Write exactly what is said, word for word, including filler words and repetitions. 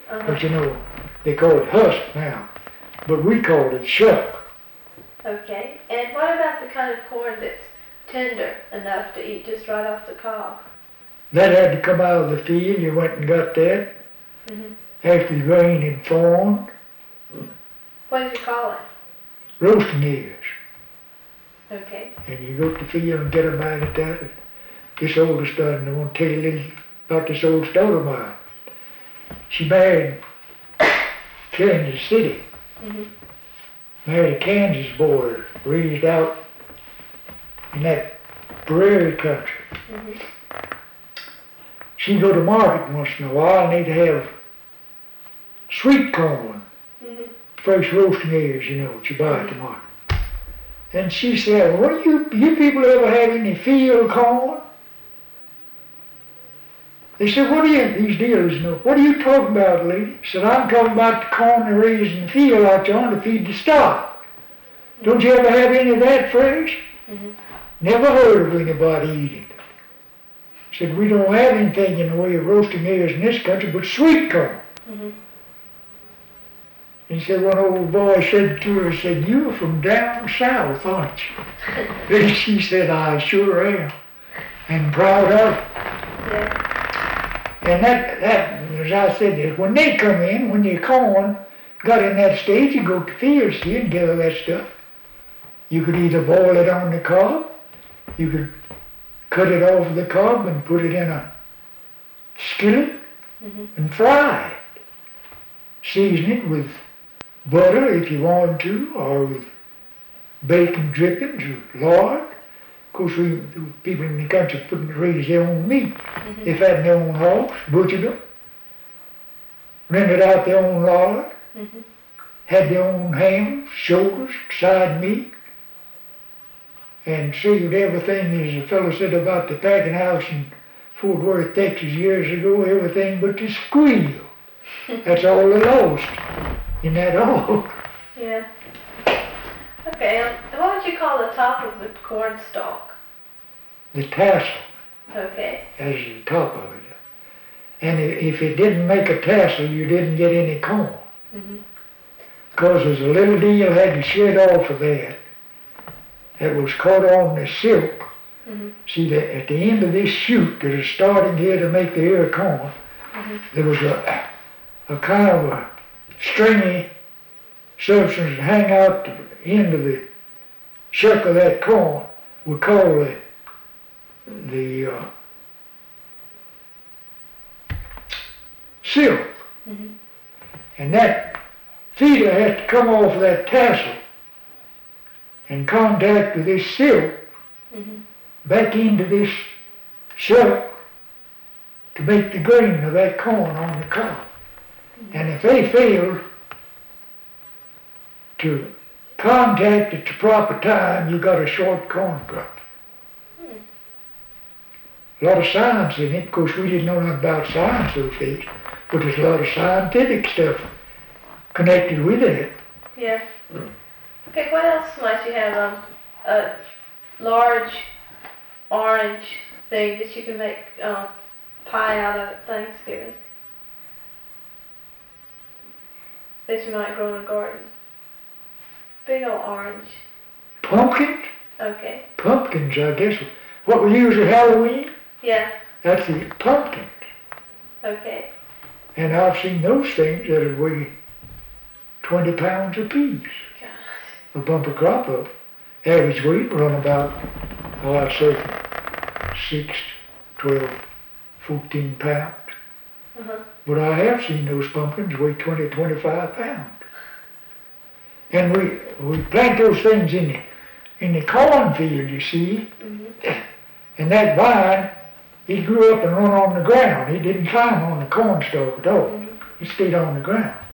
Uh-huh. But you know, they call it husk now, but we called it shuck. Okay. And what about the kind of corn that's tender enough to eat just right off the cob? That had to come out of the field. You went and got that Mm-hmm. after the grain had formed. What did you call it? Roasting ears. Okay. And you go to the field and get a bag of that. This oldest one, I want to tell you a little about this old story of mine. She married Kansas City. Mm-hmm. Married a Kansas boy, raised out in that prairie country. Mm-hmm. She'd go to market once in a while and they'd have sweet corn, Mm-hmm. fresh roasting ears, you know, what you buy at the market. And she said, what do you, you people ever have any field corn? They said, what are you, these dealers, you know, what are you talking about, lady? Said, I'm talking about the corn they raise in the field out there to feed the stock. Don't you ever have any of that fresh? Mm-hmm. Never heard of anybody eating it. Said, we don't have anything in the way of roasting ears in this country but sweet corn. Mm-hmm. He said, one old boy said to her, said, you're from down south, aren't you? Then she said, I sure am, and proud of it. Yeah. And that, that, as I said, is when they come in, when your corn got in that stage, you go to fields here and gather that stuff. You could either boil it on the cob, you could cut it off the cob and put it in a skillet Mm-hmm. and fry it. Season it with butter if you wanted to, or with bacon drippings or lard. Of course, we people in the country couldn't raise their own meat. Mm-hmm. They fattened their own hogs, butchered them, rendered out their own lard, Mm-hmm. had their own hams, shoulders, side meat, and saved everything, as the fellow said about the packing house in Fort Worth, Texas years ago, everything but the squeal. That's all they lost in that hog. Yeah. Okay. Um, what would you call the top of the corn stalk? The tassel Okay. as the top of it. And i- if it didn't make a tassel, you didn't get any corn. Mm-hmm. Because there's a little deal had to shed off of that. That was caught on the silk. Mm-hmm. See, that at the end of this shoot that is starting here to make the ear corn, Mm-hmm. there was a, a kind of a stringy substance that hang out the end of the shuck of that corn. We call the, the uh, silk. Mm-hmm. And that feeder has to come off that tassel and contact with this silk Mm-hmm. back into this shuck to make the grain of that corn on the cob. Mm-hmm. And if they failed to contact at the proper time, you got a short corn crop. Hmm. A lot of science in it. Of course, we didn't know nothing about science those days, but there's a lot of scientific stuff connected with it. Yeah. Okay, what else might you have? Um, a large orange thing that you can make um, pie out of at Thanksgiving. That you might grow in a garden. Big old orange. Pumpkins? Okay. Pumpkins, I guess. What we use at Halloween? Yeah. That's the pumpkins. Okay. And I've seen those things that would weigh twenty pounds apiece. Gosh. A bumper crop of average weight run about, oh, I'd say six, twelve, fourteen pounds. Uh-huh. But I have seen those pumpkins weigh twenty, twenty-five pounds. And we we plant those things in the in the cornfield, you see. Mm-hmm. And that vine, he grew up and run on the ground. He didn't climb on the cornstalk at all. Mm-hmm. He stayed on the ground.